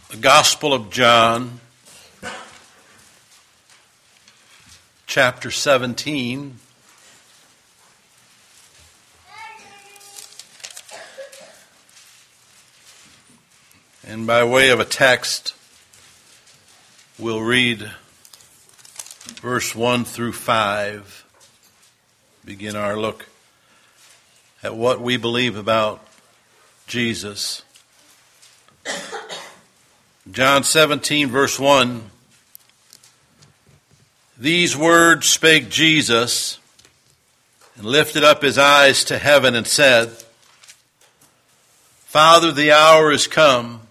The Gospel of John, chapter 17. And by way of a text, we'll read verse 1 through 5. Begin our look at what we believe about Jesus. John 17, verse 1. These words spake Jesus, and lifted up his eyes to heaven, and said, Father, the hour is come.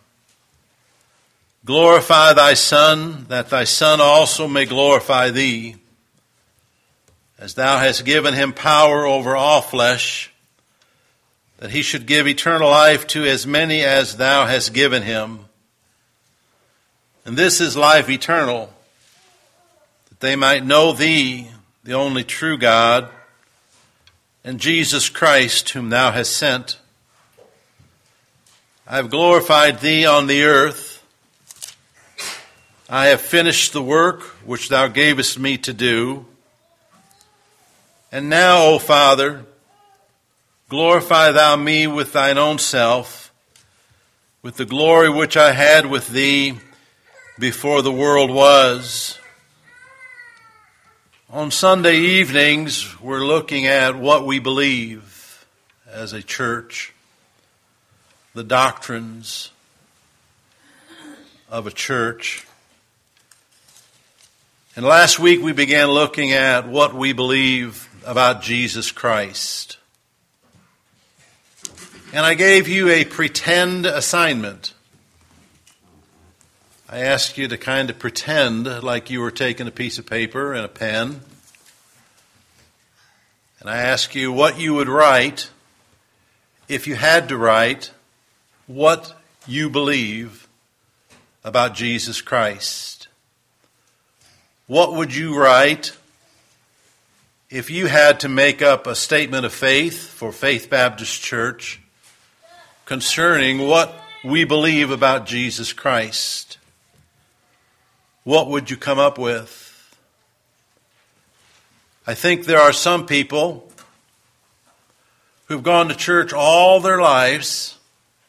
Glorify thy Son, that thy Son also may glorify thee, as thou hast given him power over all flesh, that he should give eternal life to as many as thou hast given him. And this is life eternal, that they might know thee, the only true God, and Jesus Christ, whom thou hast sent. I have glorified thee on the earth. I have finished the work which thou gavest me to do. And now, O Father, glorify thou me with thine own self, with the glory which I had with thee before the world was. On Sunday evenings, we're looking at what we believe as a church, the doctrines of a church. And last week we began looking at what we believe about Jesus Christ. And I gave you a pretend assignment. I asked you to kind of pretend like you were taking a piece of paper and a pen. And I asked you what you would write if you had to write what you believe about Jesus Christ. What would you write if you had to make up a statement of faith for Faith Baptist Church concerning what we believe about Jesus Christ? What would you come up with? I think there are some people who've gone to church all their lives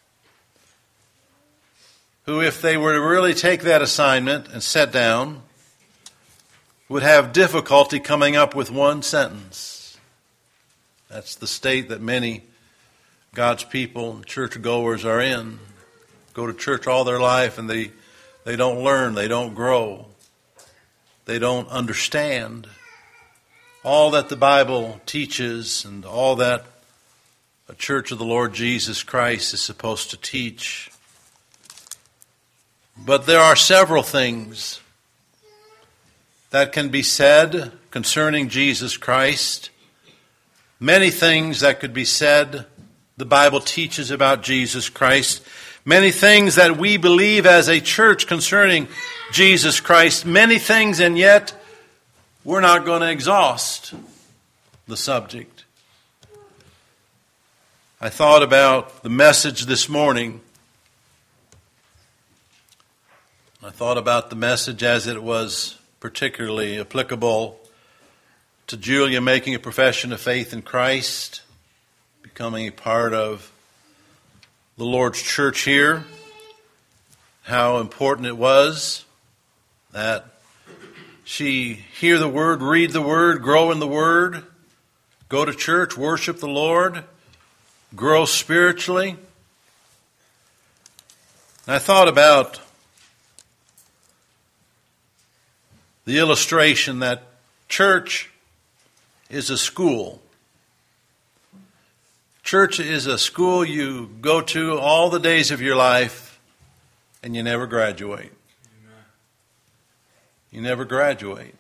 who, if they were to really take that assignment and sit down, would have difficulty coming up with one sentence. That's the state that many God's people and churchgoers are in. Go to church all their life and they don't learn, they don't grow, they don't understand all that the Bible teaches and all that a church of the Lord Jesus Christ is supposed to teach. But there are several things that can be said concerning Jesus Christ. Many things that could be said the Bible teaches about Jesus Christ. Many things that we believe as a church concerning Jesus Christ. Many things, and yet we're not going to exhaust the subject. I thought about the message this morning. I thought about the message as it was particularly applicable to Julia making a profession of faith in Christ, becoming a part of the Lord's church here, how important it was that she hear the Word, read the Word, grow in the Word, go to church, worship the Lord, grow spiritually. And I thought about the illustration that church is a school. Church is a school you go to all the days of your life and you never graduate. Amen. You never graduate.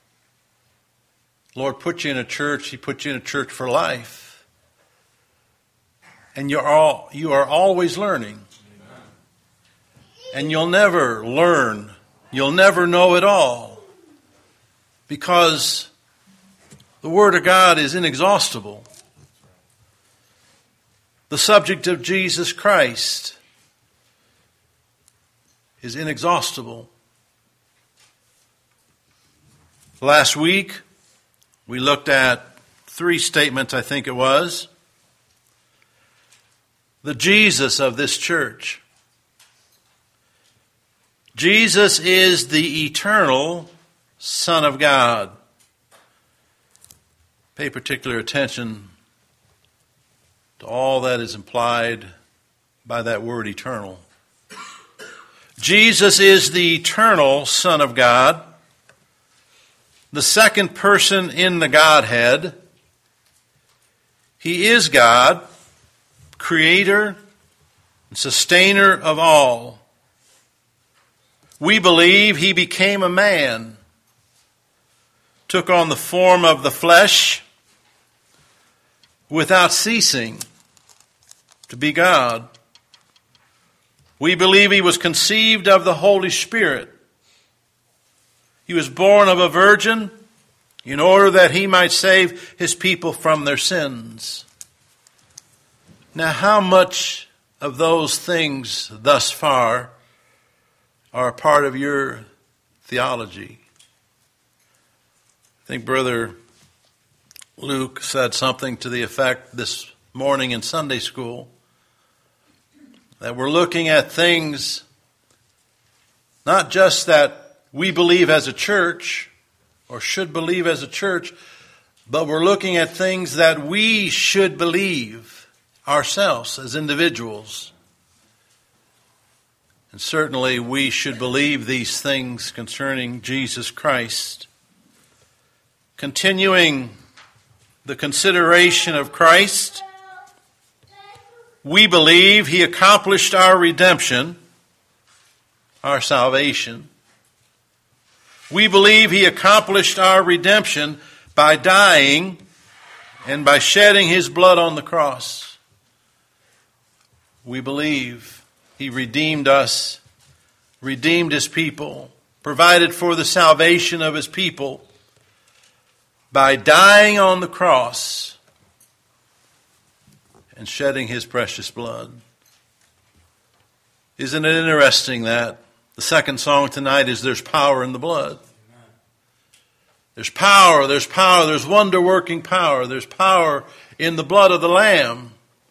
Lord put you in a church, He put you in a church for life. And you are always learning. Amen. And you'll never learn. You'll never know it all. Because the Word of God is inexhaustible. The subject of Jesus Christ is inexhaustible. Last week, we looked at 3 statements, I think it was. The Jesus of this church. Jesus is the eternal Son of God. Pay particular attention to all that is implied by that word eternal. Jesus is the eternal Son of God, the second person in the Godhead. He is God, creator and sustainer of all. We believe he became a man, took on the form of the flesh without ceasing to be God. We believe he was conceived of the Holy Spirit. He was born of a virgin in order that he might save his people from their sins. Now, how much of those things thus far are a part of your theology? I think Brother Luke said something to the effect this morning in Sunday school that we're looking at things not just that we believe as a church or should believe as a church, but we're looking at things that we should believe ourselves as individuals. And certainly we should believe these things concerning Jesus Christ. Continuing the consideration of Christ, we believe he accomplished our redemption, our salvation. We believe he accomplished our redemption by dying and by shedding his blood on the cross. We believe he redeemed us, redeemed his people, provided for the salvation of his people by dying on the cross and shedding his precious blood. Isn't it interesting that the second song tonight is There's Power in the Blood? There's power, there's wonder-working power. There's power in the blood of the Lamb.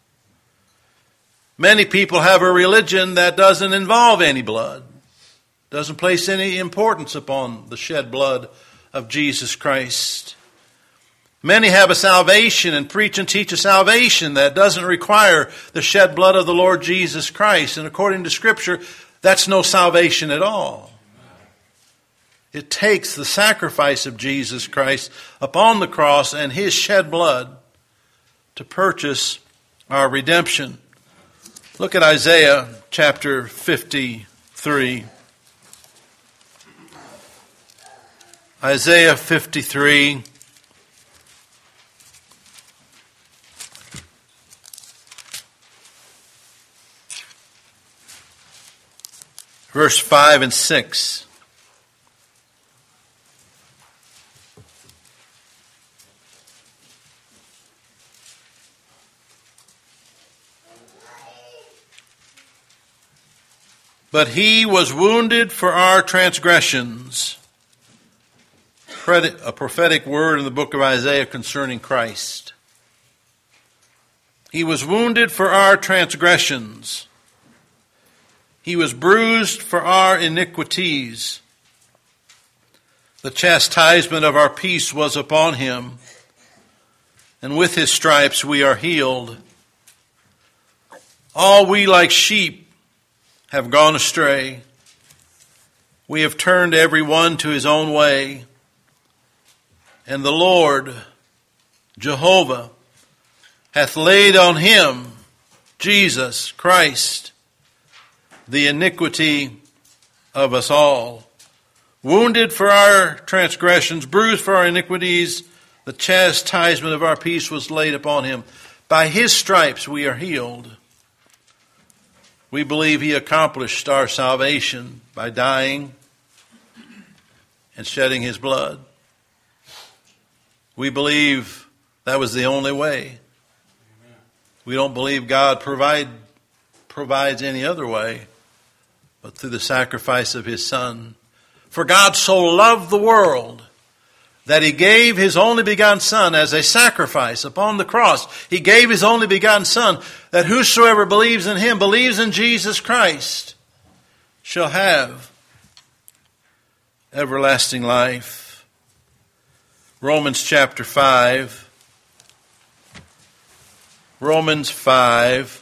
Many people have a religion that doesn't involve any blood, doesn't place any importance upon the shed blood of Jesus Christ. Many have a salvation and preach and teach a salvation that doesn't require the shed blood of the Lord Jesus Christ. And according to Scripture, that's no salvation at all. It takes the sacrifice of Jesus Christ upon the cross and his shed blood to purchase our redemption. Look at Isaiah chapter 53. Isaiah 53. Verse 5 and 6. But he was wounded for our transgressions. A prophetic word in the book of Isaiah concerning Christ. He was wounded for our transgressions. He was bruised for our iniquities. The chastisement of our peace was upon him, and with his stripes we are healed. All we like sheep have gone astray. We have turned every one to his own way. And the Lord, Jehovah, hath laid on him, Jesus Christ, the iniquity of us all. Wounded for our transgressions, bruised for our iniquities, the chastisement of our peace was laid upon him. By his stripes we are healed. We believe he accomplished our salvation by dying and shedding his blood. We believe that was the only way. We don't believe God provides any other way. but through the sacrifice of his Son. For God so loved the world that he gave his only begotten Son as a sacrifice upon the cross. He gave his only begotten Son, that whosoever believes in him, believes in Jesus Christ, shall have everlasting life. Romans chapter 5. Romans 5.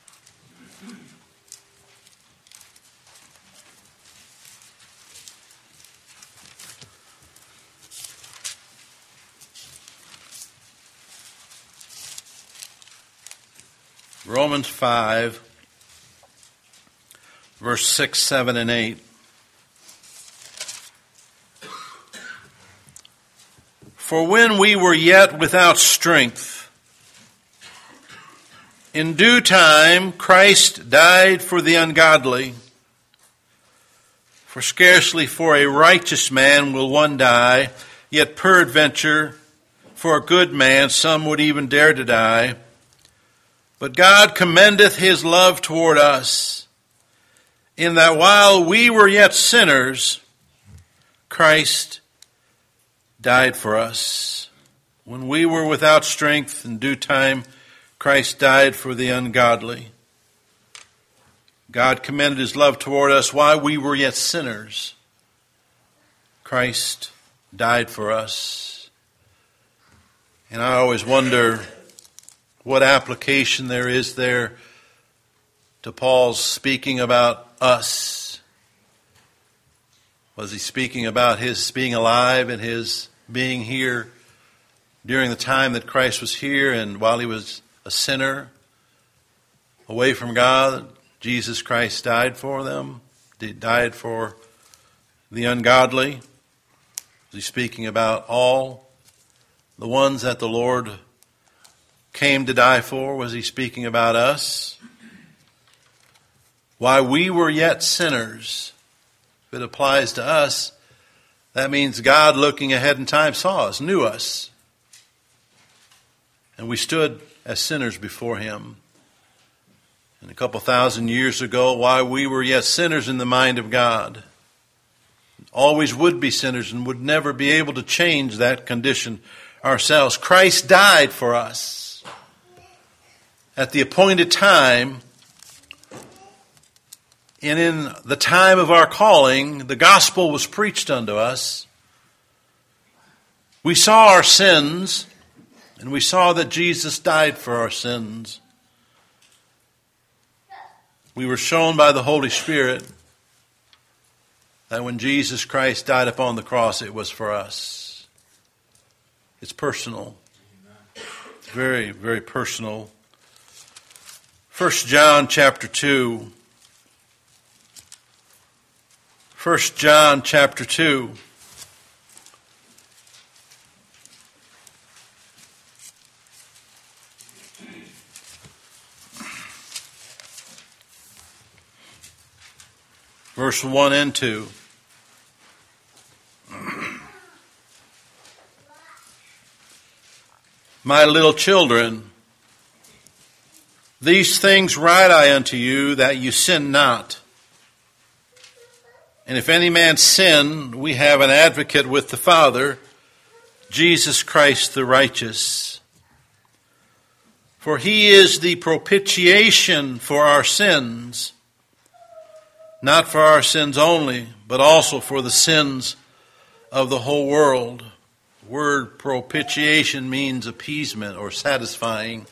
Romans 5, verse 6, 7, and 8. For when we were yet without strength, in due time Christ died for the ungodly. For scarcely for a righteous man will one die, yet peradventure for a good man some would even dare to die. But God commendeth his love toward us, in that while we were yet sinners, Christ died for us. When we were without strength, in due time, Christ died for the ungodly. God commended his love toward us while we were yet sinners. Christ died for us. And I always wonder what application there is there to Paul's speaking about us. Was he speaking about his being alive and his being here during the time that Christ was here and while he was a sinner away from God? Jesus Christ died for them. He died for the ungodly. Was he speaking about all the ones that the Lord came to die for? Was he speaking about us? While we were yet sinners, if it applies to us, that means God, looking ahead in time, saw us, knew us. And we stood as sinners before him. And a couple thousand years ago, while we were yet sinners in the mind of God, always would be sinners and would never be able to change that condition ourselves, Christ died for us. At the appointed time, and in the time of our calling, the gospel was preached unto us. We saw our sins, and we saw that Jesus died for our sins. We were shown by the Holy Spirit that when Jesus Christ died upon the cross, it was for us. It's personal. It's very, very personal. 1 John chapter 2. 1 John chapter 2. Verse 1 and 2. My little children, these things write I unto you, that you sin not. And if any man sin, we have an advocate with the Father, Jesus Christ the righteous. For he is the propitiation for our sins, not for our sins only, but also for the sins of the whole world. The word propitiation means appeasement or satisfying.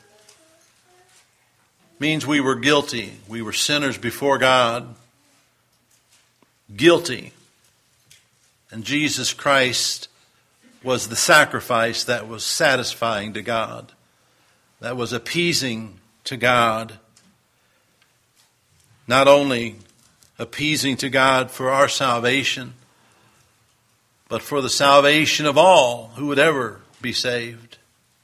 Means we were guilty. We were sinners before God. Guilty. And Jesus Christ was the sacrifice that was satisfying to God. That was appeasing to God. Not only appeasing to God for our salvation, but for the salvation of all who would ever be saved.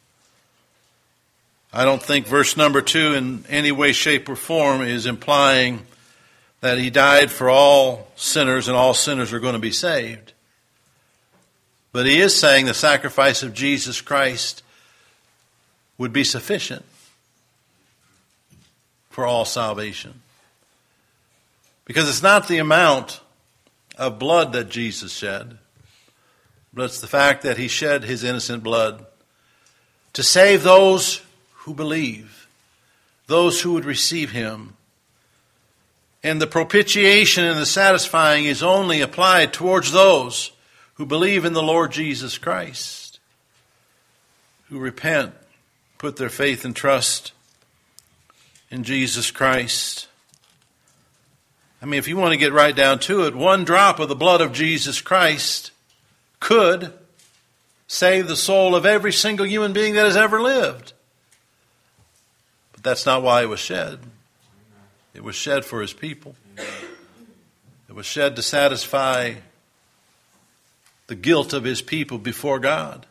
I don't think verse number 2 in any way, shape, or form is implying that he died for all sinners and all sinners are going to be saved. But he is saying the sacrifice of Jesus Christ would be sufficient for all salvation. Because it's not the amount of blood that Jesus shed, but it's the fact that he shed his innocent blood to save those who believe, those who would receive him. And the propitiation and the satisfying is only applied towards those who believe in the Lord Jesus Christ, who repent, put their faith and trust in Jesus Christ. I mean, if you want to get right down to it, one drop of the blood of Jesus Christ could save the soul of every single human being that has ever lived. But that's not why it was shed. It was shed for his people. It was shed to satisfy the guilt of his people before God.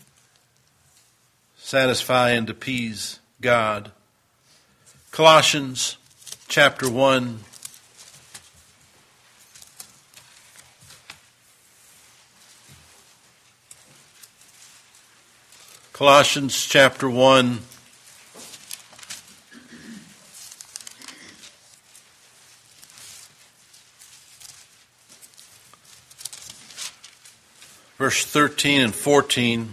Satisfy and appease God. Colossians chapter 1. Colossians chapter 1. Verse 13 and 14.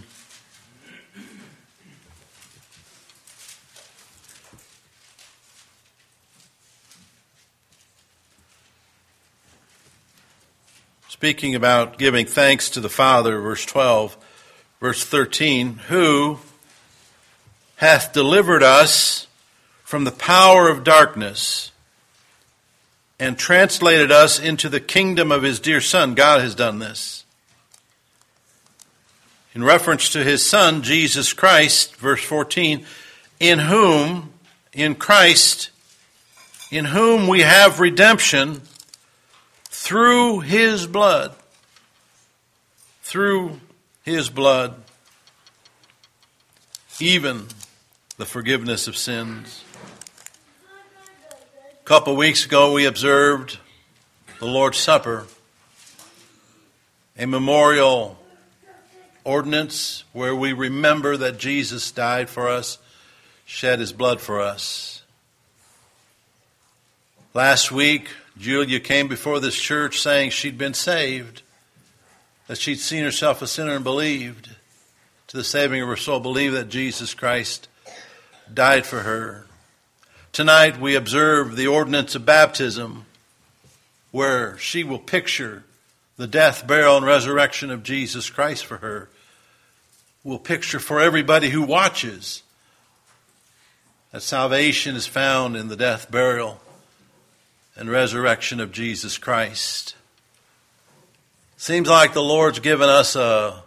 Speaking about giving thanks to the Father, verse 12, verse 13, who hath delivered us from the power of darkness and translated us into the kingdom of his dear Son. God has done this. In reference to his Son, Jesus Christ, verse 14, in Christ, in whom we have redemption through his blood. Through his blood, even the forgiveness of sins. A couple of weeks ago we observed the Lord's Supper, a memorial ordinance where we remember that Jesus died for us, shed his blood for us. Last week, Julia came before this church saying she'd been saved, that she'd seen herself a sinner and believed to the saving of her soul, believed that Jesus Christ died for her. Tonight we observe the ordinance of baptism, where she will picture the death, burial, and resurrection of Jesus Christ for her. We'll picture for everybody who watches that salvation is found in the death, burial, and resurrection of Jesus Christ. Seems like the Lord's given us a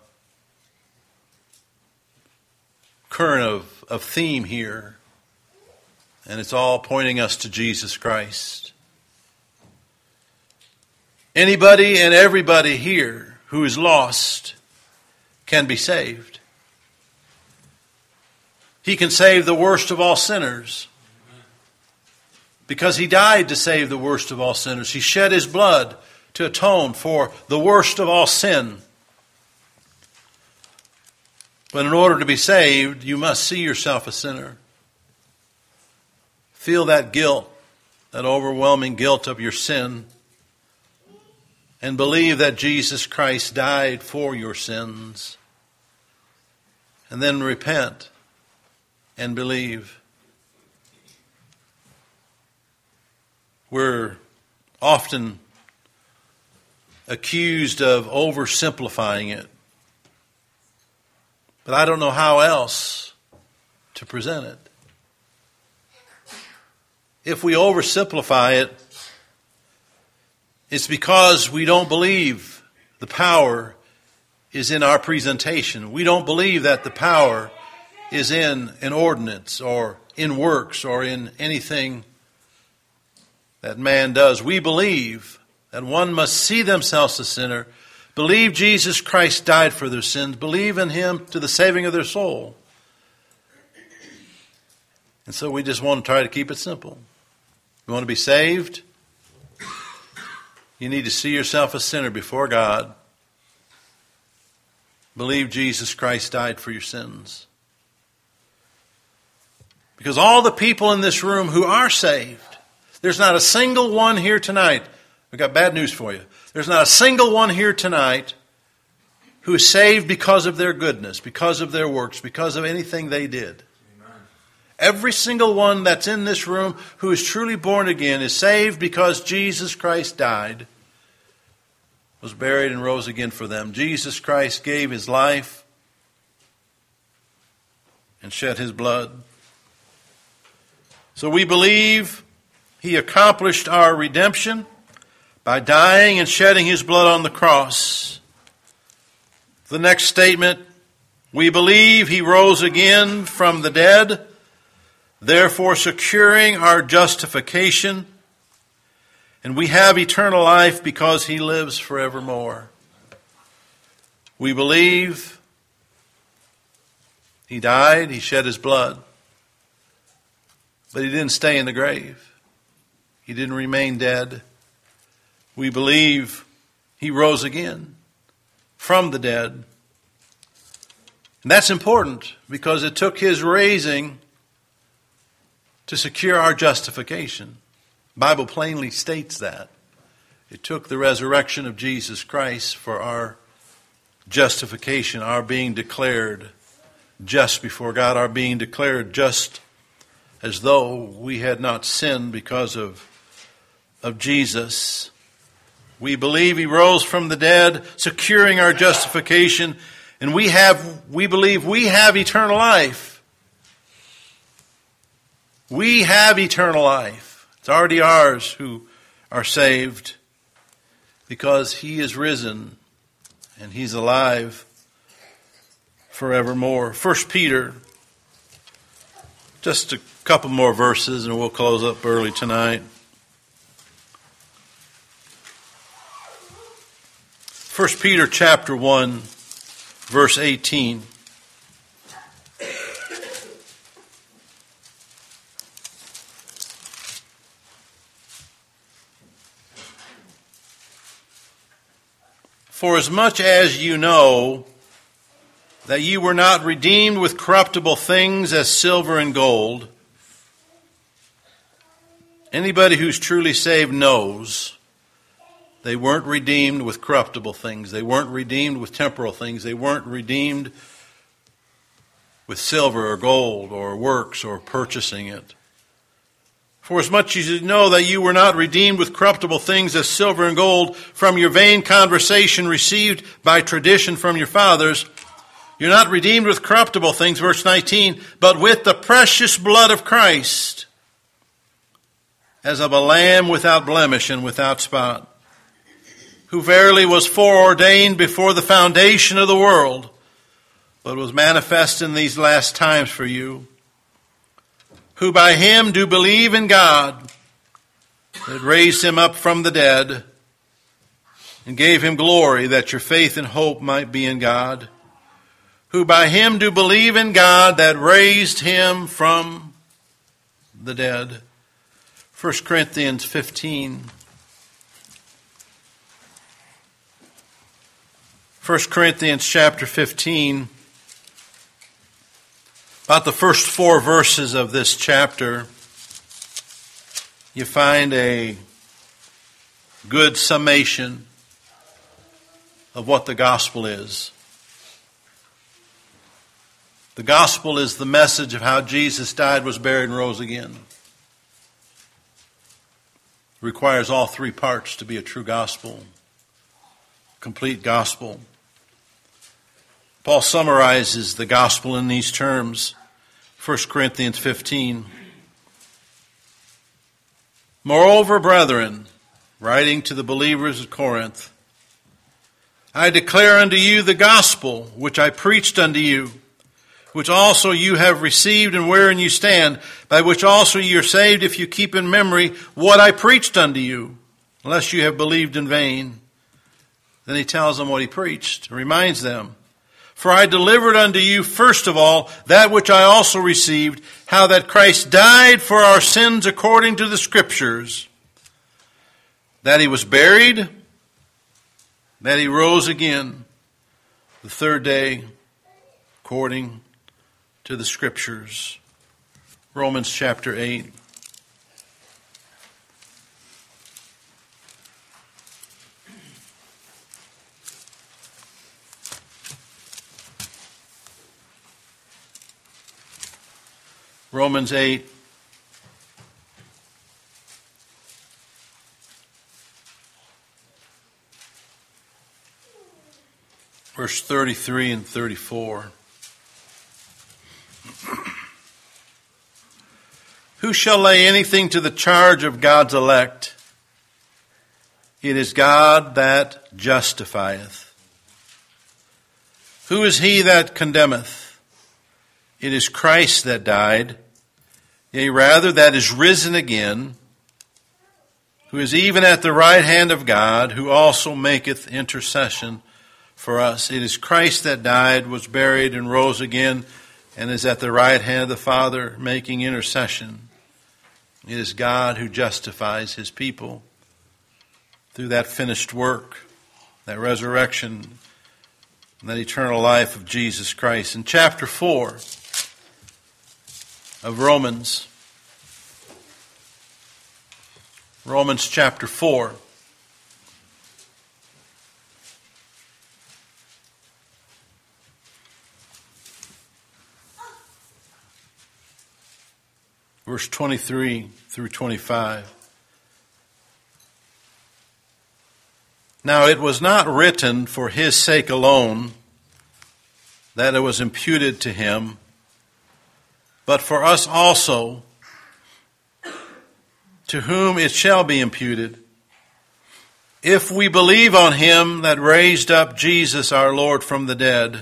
current of theme here, and it's all pointing us to Jesus Christ. Anybody and everybody here who is lost can be saved. He can save the worst of all sinners, because he died to save the worst of all sinners. He shed his blood to atone for the worst of all sin. But in order to be saved, you must see yourself a sinner. Feel that guilt, that overwhelming guilt of your sin, and believe that Jesus Christ died for your sins. And then repent and believe. We're often accused of oversimplifying it, but I don't know how else to present it. If we oversimplify it, it's because we don't believe the power is in our presentation. We don't believe that the power is in an ordinance or in works or in anything that man does. We believe that one must see themselves a sinner, believe Jesus Christ died for their sins, believe in him to the saving of their soul. And so we just want to try to keep it simple. You want to be saved? You need to see yourself a sinner before God. Believe Jesus Christ died for your sins. Because all the people in this room who are saved, There's not a single one here tonight. I've got bad news for you. There's not a single one here tonight who is saved because of their goodness, because of their works, because of anything they did. Amen. Every single one that's in this room who is truly born again is saved because Jesus Christ died, was buried, and rose again for them. Jesus Christ gave his life and shed his blood. So we believe he accomplished our redemption by dying and shedding his blood on the cross. The next statement, we believe he rose again from the dead, therefore securing our justification, and we have eternal life because he lives forevermore. We believe he died, he shed his blood, but he didn't stay in the grave. He didn't remain dead. We believe he rose again from the dead. And that's important because it took his raising to secure our justification. The Bible plainly states that. It took the resurrection of Jesus Christ for our justification, our being declared just before God, our being declared just as though we had not sinned because of Jesus. We believe he rose from the dead, securing our justification, and we believe we have eternal life. We have eternal life. It's already ours who are saved because he is risen and he's alive forevermore. 1 Peter, just a couple more verses and we'll close up early tonight. 1 Peter chapter 1, verse 18. For as much as you know that you were not redeemed with corruptible things as silver and gold. Anybody who's truly saved knows they weren't redeemed with corruptible things. They weren't redeemed with temporal things. They weren't redeemed with silver or gold or works or purchasing it. For as much as you know that you were not redeemed with corruptible things as silver and gold from your vain conversation received by tradition from your fathers, you're not redeemed with corruptible things, verse 19, but with the precious blood of Christ, as of a lamb without blemish and without spot, who verily was foreordained before the foundation of the world, but was manifest in these last times for you, who by him do believe in God, that raised him up from the dead, and gave him glory, that your faith and hope might be in God, who by him do believe in God, that raised him from the dead. 1 Corinthians 15. 1 Corinthians chapter 15, about the first 4 verses of this chapter, you find a good summation of what the gospel is. The gospel is the message of how Jesus died, was buried, and rose again. It requires all 3 parts to be a true gospel, complete gospel. Paul summarizes the gospel in these terms. 1 Corinthians 15. Moreover, brethren, writing to the believers at Corinth, I declare unto you the gospel which I preached unto you, which also you have received and wherein you stand, by which also you are saved, if you keep in memory what I preached unto you, unless you have believed in vain. Then he tells them what he preached, reminds them. For I delivered unto you first of all that which I also received, how that Christ died for our sins according to the Scriptures, that he was buried, that he rose again the 3rd day according to the Scriptures. Romans chapter 8. Romans 8. Verse 33 and 34. Who shall lay anything to the charge of God's elect? It is God that justifieth. Who is he that condemneth? It is Christ that died, yea, rather that is risen again, who is even at the right hand of God, who also maketh intercession for us. It is Christ that died, was buried, and rose again, and is at the right hand of the Father, making intercession. It is God who justifies his people through that finished work, that resurrection, and that eternal life of Jesus Christ. In chapter 4 of Romans chapter 4, verse 23 through 25. Now it was not written for his sake alone that it was imputed to him, but for us also, to whom it shall be imputed, if we believe on him that raised up Jesus our Lord from the dead,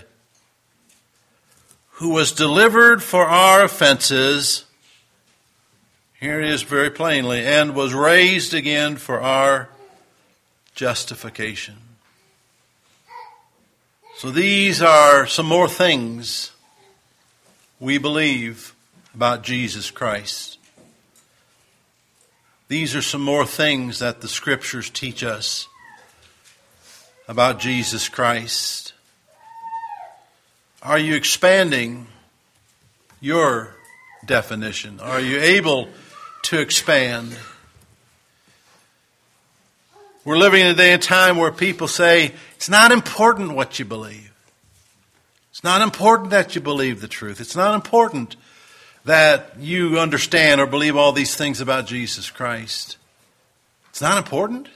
who was delivered for our offenses, here it is very plainly, and was raised again for our justification. So these are some more things we believe about Jesus Christ. These are some more things that the Scriptures teach us about Jesus Christ. Are you expanding your definition? Are you able to expand? We're living in a day and time where people say, it's not important what you believe. It's not important that you believe the truth. It's not important that you understand or believe all these things about Jesus Christ. It's not important.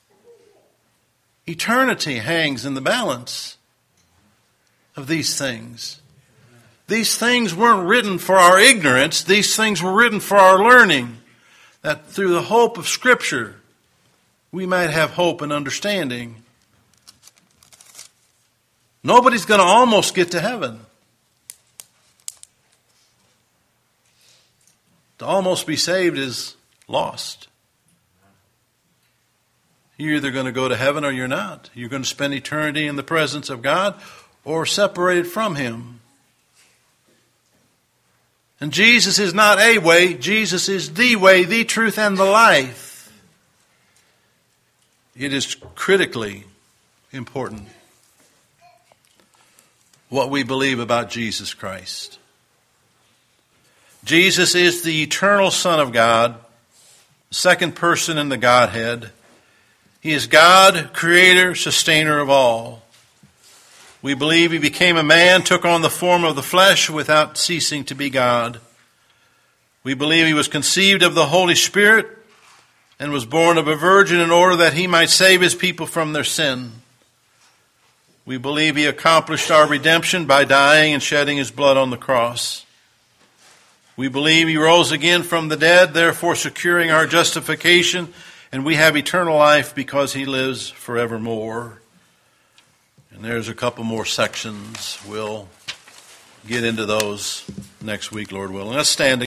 Eternity hangs in the balance of these things. These things weren't written for our ignorance. These things were written for our learning, that through the hope of Scripture, we might have hope and understanding. Nobody's going to almost get to heaven. To almost be saved is lost. You're either going to go to heaven or you're not. You're going to spend eternity in the presence of God or separated from him. And Jesus is not a way. Jesus is the way, the truth, and the life. It is critically important what we believe about Jesus Christ. Jesus is the eternal Son of God, second person in the Godhead. He is God, creator, sustainer of all. We believe he became a man, took on the form of the flesh without ceasing to be God. We believe he was conceived of the Holy Spirit and was born of a virgin in order that he might save his people from their sin. We believe he accomplished our redemption by dying and shedding his blood on the cross. We believe he rose again from the dead, therefore securing our justification, and we have eternal life because he lives forevermore. And there's a couple more sections. We'll get into those next week, Lord willing. Let's stand.